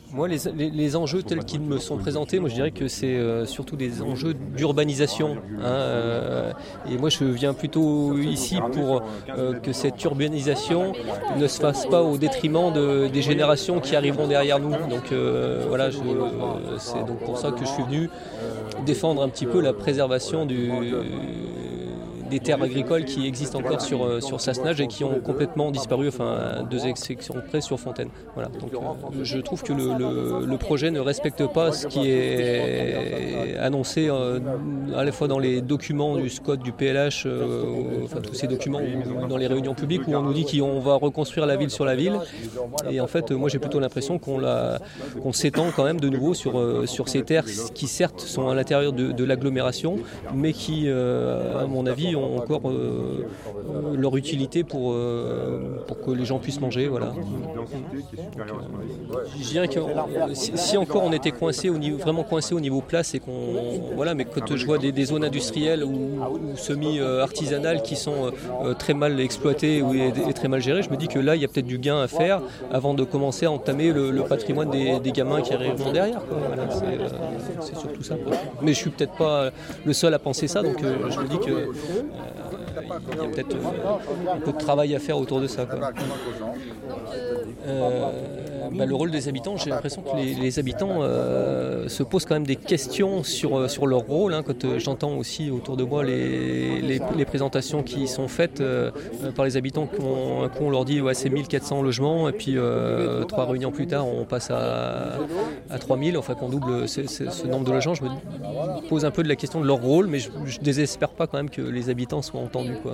Moi, les enjeux tels qu'ils me sont présentés, moi je dirais que c'est surtout des enjeux d'urbanisation. Et moi, je viens plutôt ici pour que cette urbanisation ne se fasse pas au détriment des générations qui arriveront derrière nous. Donc voilà, c'est donc pour ça que je suis venu défendre un petit peu la préservation des terres agricoles qui existent encore sur Sassenage et qui ont complètement disparu, enfin 2 exceptions près sur Fontaine. Voilà. Donc je trouve que le projet ne respecte pas ce qui est annoncé à la fois dans les documents du SCOT, du PLH, enfin tous ces documents dans les réunions publiques où on nous dit qu'on va reconstruire la ville sur la ville. Et en fait, moi j'ai plutôt l'impression qu'on s'étend quand même de nouveau sur ces terres qui certes sont à l'intérieur de l'agglomération, mais qui, à mon avis, ont encore leur utilité pour que les gens puissent manger. Voilà. Je dirais que si encore on était vraiment coincé au niveau place et mais quand je vois des zones industrielles ou semi-artisanales qui sont très mal exploitées et très mal gérées, je me dis que là il y a peut-être du gain à faire avant de commencer à entamer le patrimoine des gamins qui arriveront derrière. Voilà, c'est surtout ça. Mais je suis peut-être pas le seul à penser ça, donc je me dis que il y a peut-être un peu de travail à faire autour de ça. Le rôle des habitants, j'ai l'impression que les habitants se posent quand même des questions sur leur rôle. Quand j'entends aussi autour de moi les présentations qui sont faites par les habitants, qu'on on leur dit c'est 1400 logements et puis 3 réunions plus tard on passe à 3000, enfin qu'on double ce nombre de logements. Je me pose un peu de la question de leur rôle, mais je désespère pas quand même que les habitants soient entendus. Voilà.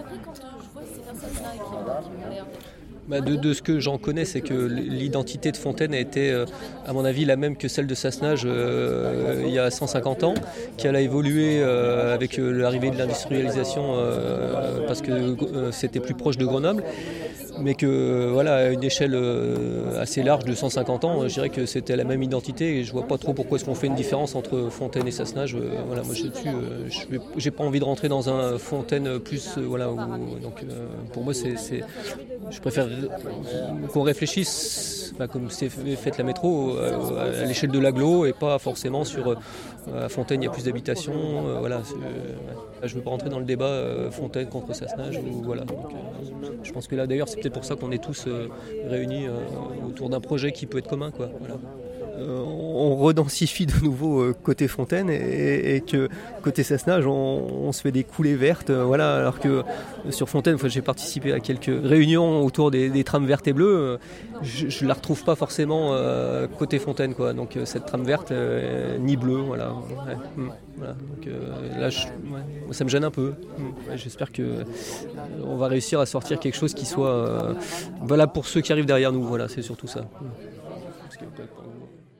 De ce que j'en connais, c'est que l'identité de Fontaine a été, à mon avis, la même que celle de Sassenage il y a 150 ans, qu'elle a évolué avec l'arrivée de l'industrialisation parce que c'était plus proche de Grenoble, mais que à une échelle assez large de 150 ans, je dirais que c'était la même identité et je vois pas trop pourquoi est-ce qu'on fait une différence entre Fontaine et Sassenage. Moi j'ai pas envie de rentrer dans un Fontaine plus donc pour moi je préfère qu'on réfléchisse comme c'est fait la métro à l'échelle de l'agglo et pas forcément sur à Fontaine il y a plus d'habitations. Je ne veux pas rentrer dans le débat Fontaine contre Sassenage. Je pense que là d'ailleurs c'est peut-être pour ça qu'on est tous réunis autour d'un projet qui peut être commun. On redensifie de nouveau côté Fontaine et que côté Sassenage on se fait des coulées vertes, alors que sur Fontaine j'ai participé à quelques réunions autour des trames vertes et bleues, je la retrouve pas forcément côté Fontaine donc cette trame verte ni bleue donc là ça me gêne un peu. J'espère que on va réussir à sortir quelque chose qui soit valable pour ceux qui arrivent derrière nous, c'est surtout ça.